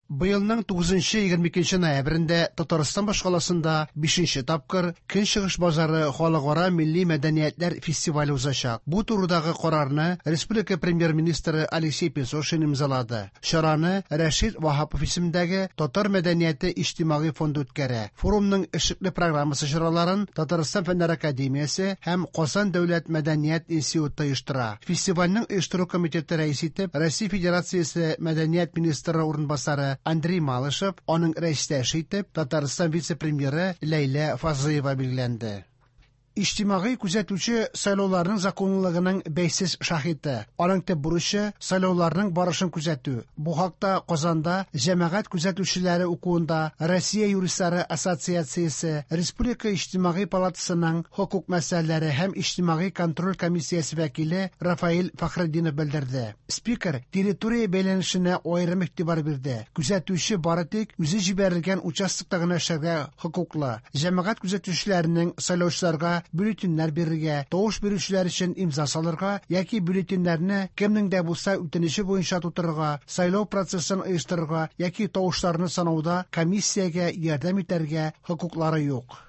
Быелның 9-22 ноябрендә Татарстан башкаласында 5-нче тапкыр Көнчыгыш базары халыкара милли мәдәниятләр фестивале узачак. Бу турыдагы карарны республика премьер-министры Алексей Песошин имзалады. Чараны Рәшит Вахапов исемендәге Татар мәдәнияте иҗтимагый фонды үткәрә. Форумның эшлекле программасы чараларын Татарстан Фәннәр академиясе һәм Казан дәүләт мәдәният институты оештыра. Фестивальнең оештыру комитеты рәисе итеп Россия Федерациясе мәдәният министры урынбасары Андрей Малышев, аның рәйестәше итеп Татарстан вице-премьеры Ләйлә Фазыева билгеләнде. İçtimai күзәтүче сайлауларның законлылыгының бәйсез шаһиты. Аның төп бурычы сайлауларның барышын күзәтү. Бу хакта Казанда җәмәгать күзәтүчеләре укуында Россия юристлары ассоциациясе, Республика иҗтимагый палатасының хокук мәсьәләләре һәм иҗтимагый контроль комиссиясе вәкиле Рафаил Фахретдинов белдерде. Спикер территория бәйләнешенә аерым игътибар бирде. Күзәтүче бары тик үзе җибәрелгән участокта гына эшләргә хокуклы. Җәмәгать күзәтүчеләренең сайлаучыларга бюллетеннәр бирергә, тавыш бирүчеләр өчен имза салырга яки бюллетеннәрне кемнең дә булса үтенече буенча тутырырга, сайлау процессын оештырырга яки тавышларны санауда комиссиягә ярдәм итәргә хокуклары юк.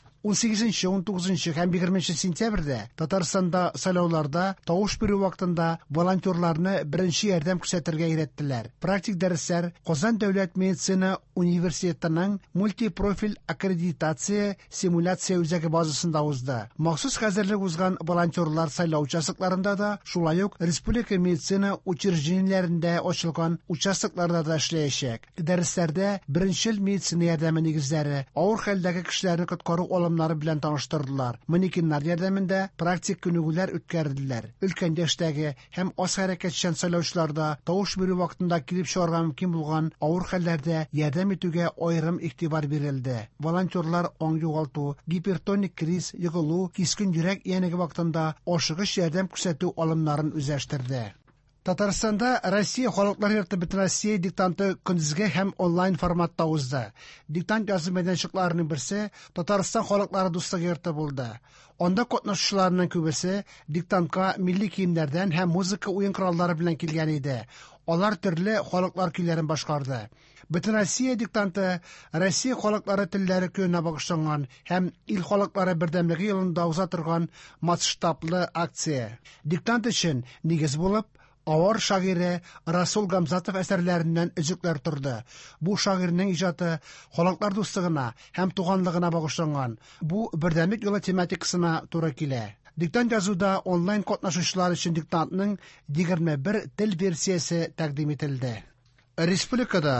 18, 19 һәм 20 сентябрьдә Татарстанда сайлауларда тавыш бирү вакытында волонтерларны беренче ярдәм күрсәтергә өйрәттеләр. Практик дәресләр Казан дәүләт медицина университетының мультипрофиль аккредитация симуляция үзәге базасында узды. Махсус хәзерлек узган волонтерлар сайлау участокларында да, шулай ук республика медицина учреждениеләрендә ачылган участокларда да эшләячәк. Дәресләрдә беренче медицина ярдәме нигезләре, авыр хәлдәге кешеләрне коткару белән таныштырдылар. Манекеннар ярдәмендә практик күнегүләр үткәрделәр. Өлкән яшьтәге һәм аз хәрәкәтчән сайлаучыларда тавыш бирү вакытында килеп чыгарга мөмкин булган авыр хәлләрдә ярдәм итүгә аерым игътибар бирелде. Волонтерлар аңа югалту, гипертоник криз, егылу, кискен йөрәк янеге вакытында ашыгыч ярдәм күрсәтү алымнарын үзләштерде. Татарстанда Россия халыклар йорты бөтен Россия диктанты көндезге һәм онлайн форматта узды. Диктант язу мәйданчыкларының берсе Татарстан халыклары дуслыгы йорты булды. Анда катнашучыларның күбесе диктантка милли киемнәрдән һәм музыка уен кораллары белән килгән иде. Алар төрле халыклар көйләрен башкарды. Бөтен Россия диктанты Россия халыклары телләре көненә багышланган һәм ил халыклары бердәмлеге елында уза торган масштаблы акция. Диктант өчен нигез булып авыр шагыйре Расул Гамзатов әсәрләреннән өзекләр торды. Бу шагыйрьнең иҗаты халыклар дуслыгына һәм туганлыгына багышланган. Бу бердәмлек юлы тематикасына туры килә. Диктант язуда онлайн катнашучылар өчен диктантның 21 тел версиясе тәкъдим ителде. Республикада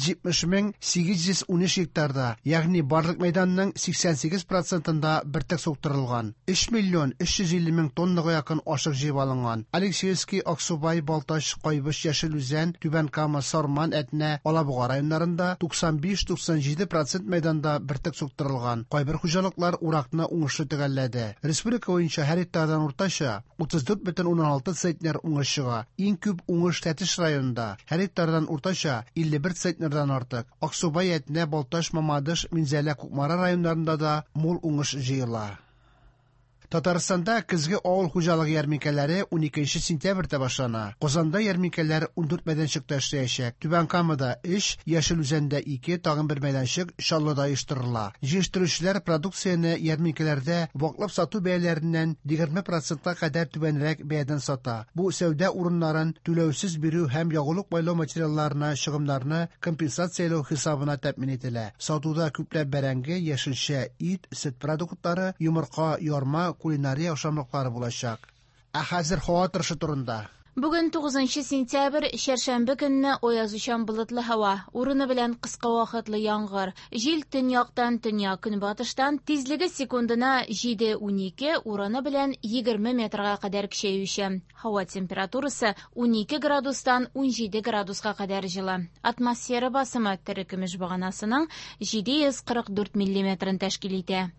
970,813 гектарда, ягъни барлык мәйданның 88%-ында бертек суктырылган. 3,350,000 тоннага якын ашык җыеп алынган. Алексеевский, Аксубай, Балтач, Кайбыш, Яшел Үзән, Түбән Кама, Сарман, Әтнә, Алабуга районнарында 95-97% мәйданда бертек суктырылган. Кайбер хуҗалыклар уракны уңышлы төгәлләде. Республика буенча һәр гектардан уртача 34,16 центнер уңыш чыга. Иң күп уңыш Тәтеш районында, һәр гектардан уртача 51 центнердан артык. Аксубай, Әтнә, Балташ, Мамадыш, Минзәлә, Кукмара районнарында да мул уңыш җыела. Татарстанда көзге авыл хуҗалыгы ярминкәләре 12 сентябрьдә башлана. Казанда ярминкәләр 14 мәйданчыкта эшләячәк. Түбән Камада 3, Яшел Үзәндә 2, тагын бер мәйданчык Чаллыда оештырыла. Җыештыручылар продукцияне ярминкәләрдә ваклап сату бәяләреннән 20%-ка кадәр түбәнрәк бәядән сата. Бу сәүдә урыннарын түләүсез бирү һәм ягулык байлау материалларына чыгымнарны компенсациялау хисабына тәэмин ителә. Сатуда күпләп бәрәңге, яшелчә, ит, сөт продуктлары, йомырка, ярма, кулинария ашамлыклары булачак. Ә хәзер һава торышы турында. Бүген 9 сентябрь, шәршәмбе көнне аязучан болытлы һава, урыны белән кыска вакытлы яңгыр. Җил төньяктан көнбатыштан тизлеге секундына 7-12, урыны белән 20 метрга кадәр көчәюче. Һава температурасы 12 градустан 17 градуска кадәр җылы. Атмосфера басымы терекөмеш баганасының 744 мм тәшкил итә.